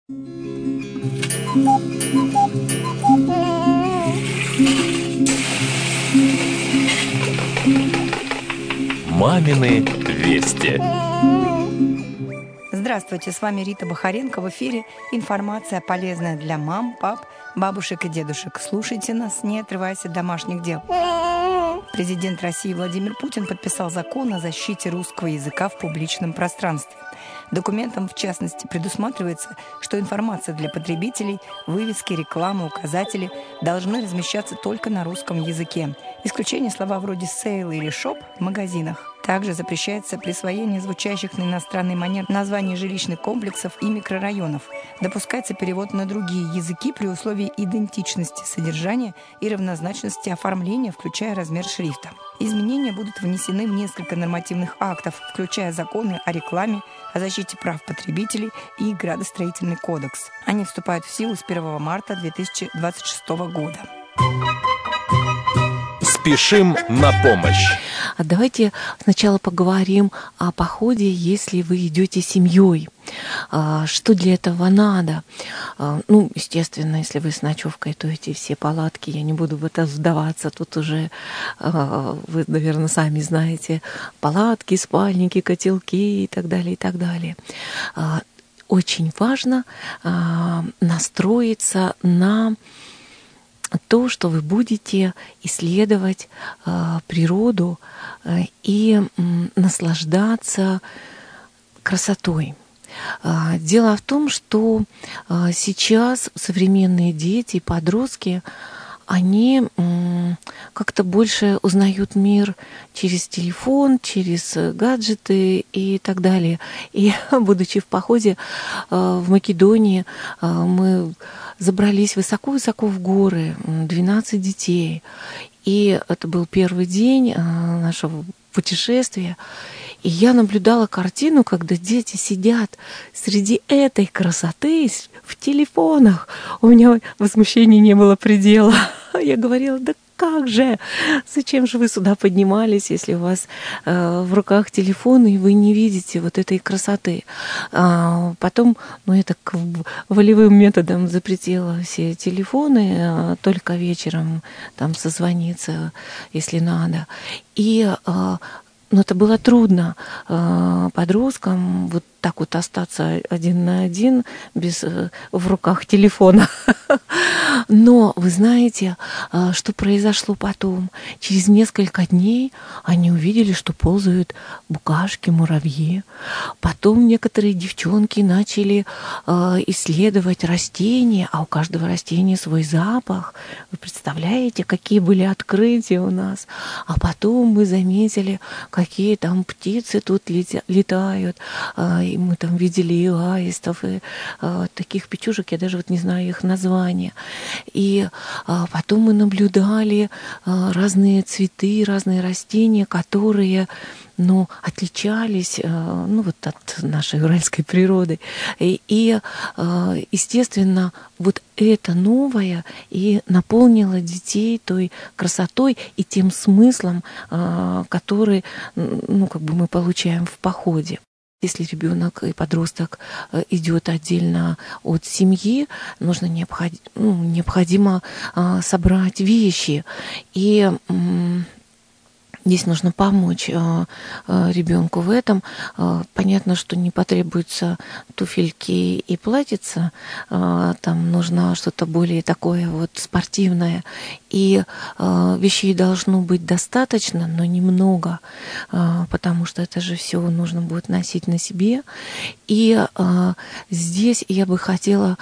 Мамины вести. Здравствуйте, с вами Рита Бахаренко. В эфире информация полезная для мам, пап, бабушек и дедушек. Слушайте нас, не отрываясь от домашних дел. Президент России Владимир Путин подписал закон о защите русского языка в публичном пространстве. Документом, в частности, предусматривается, что информация для потребителей, вывески, реклама, указатели должны размещаться только на русском языке. Исключение слова вроде «сейл» или «шоп» в магазинах. Также запрещается присвоение звучащих на иностранный манер названий жилищных комплексов и микрорайонов. Допускается перевод на другие языки при условии идентичности содержания и равнозначности оформления, включая размер шрифта. Изменения будут внесены в несколько нормативных актов, включая законы о рекламе, о защите прав потребителей и Градостроительный кодекс. Они вступают в силу с 1 марта 2026 года. Спешим на помощь. А давайте сначала поговорим о походе, если вы идете семьей. Что для этого надо? Естественно, если вы с ночевкой, то эти все палатки, я не буду в это вдаваться, тут уже вы, наверное, сами знаете, палатки, спальники, котелки и так далее, и так далее. Очень важно настроиться на то, что вы будете исследовать природу и наслаждаться красотой. Дело в том, что сейчас современные дети, подростки, они как-то больше узнают мир через телефон, через гаджеты и так далее. И, будучи в походе в Македонии, мы забрались высоко-высоко в горы, 12 детей. И это был первый день нашего путешествия. И я наблюдала картину, когда дети сидят среди этой красоты в телефонах. У меня возмущения не было предела. Я говорила, да как же? Зачем же вы сюда поднимались, если у вас в руках телефон, и вы не видите вот этой красоты? Потом, я так волевым методом запретила все телефоны, только вечером там созвониться, если надо. Но это было трудно подросткам вот так вот остаться один на один в руках телефона. Но вы знаете, что произошло потом? Через несколько дней они увидели, что ползают букашки, муравьи. Потом некоторые девчонки начали исследовать растения, а у каждого растения свой запах. Вы представляете, какие были открытия у нас? А потом мы заметили, какие там птицы тут летают. И мы там видели и аистов, и таких печужек, я даже не знаю их названия. И потом мы наблюдали разные цветы, разные растения, которые отличались от нашей уральской природы. И естественно, вот это новое и наполнило детей той красотой и тем смыслом, который мы получаем в походе. Если ребенок и подросток идет отдельно от семьи, необходимо собрать вещи. И здесь нужно помочь ребенку в этом. Понятно, что не потребуются туфельки и платьица. Там нужно что-то более такое спортивное. И вещей должно быть достаточно, но немного, потому что это же все нужно будет носить на себе. И здесь я бы хотела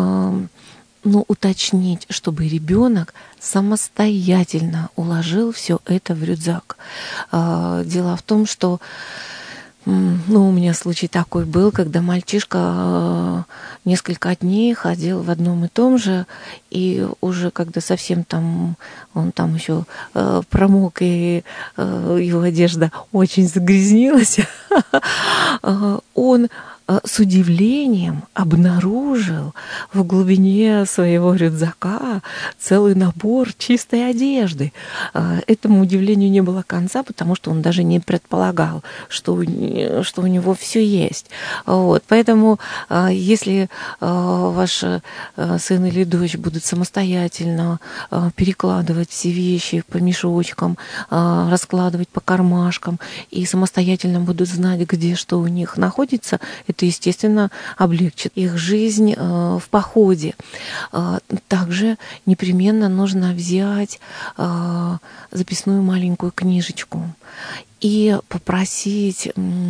уточнить, чтобы ребенок самостоятельно уложил все это в рюкзак. Дело в том, что у меня случай такой был, когда мальчишка несколько дней ходил в одном и том же, и уже когда совсем он там еще промок, и его одежда очень загрязнилась, он с удивлением обнаружил в глубине своего рюкзака целый набор чистой одежды. Этому удивлению не было конца, потому что он даже не предполагал, что у него все есть. Вот. Поэтому, если ваш сын или дочь будут самостоятельно перекладывать все вещи по мешочкам, раскладывать по кармашкам и самостоятельно будут знать, где что у них находится, это, естественно, облегчит их жизнь в походе. Также непременно нужно взять записную маленькую книжечку и попросить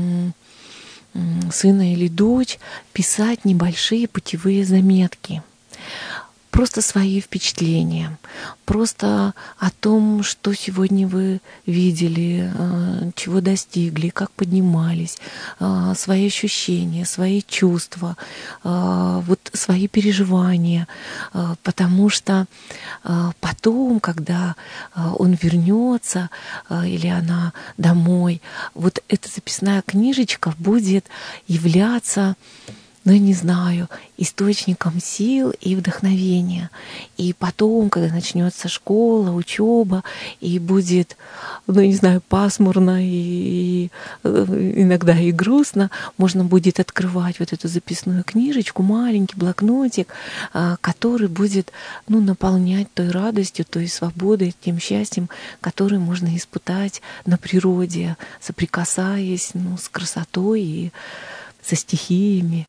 сына или дочь писать небольшие путевые заметки. Просто свои впечатления, просто о том, что сегодня вы видели, чего достигли, как поднимались, свои ощущения, свои чувства, вот свои переживания, потому что потом, когда он вернется или она домой, вот эта записная книжечка будет являться, я не знаю, источником сил и вдохновения. И потом, когда начнется школа, учеба, и будет, я не знаю, пасмурно и иногда и грустно, можно будет открывать вот эту записную книжечку, маленький блокнотик, который будет, наполнять той радостью, той свободой, тем счастьем, которое можно испытать на природе, соприкасаясь с красотой и со стихиями.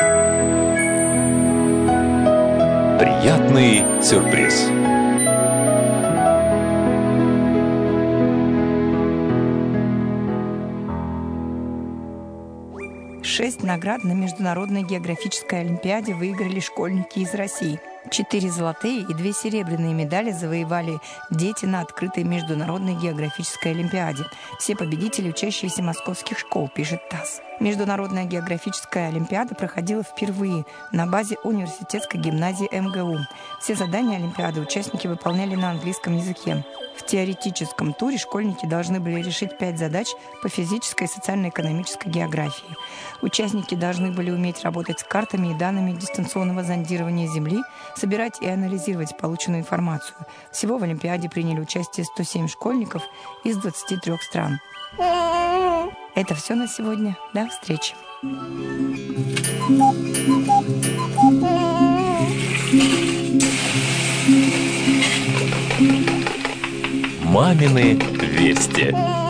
Приятный сюрприз. Шесть наград на Международной географической олимпиаде выиграли школьники из России. 4 золотые и 2 серебряные медали завоевали дети на открытой Международной географической олимпиаде. Все победители, учащиеся московских школ, пишет ТАСС. Международная географическая олимпиада проходила впервые на базе университетской гимназии МГУ. Все задания олимпиады участники выполняли на английском языке. В теоретическом туре школьники должны были решить 5 задач по физической и социально-экономической географии. Участники должны были уметь работать с картами и данными дистанционного зондирования Земли, собирать и анализировать полученную информацию. Всего в олимпиаде приняли участие 107 школьников из 23 стран. Это все на сегодня. До встречи. Мамины вести.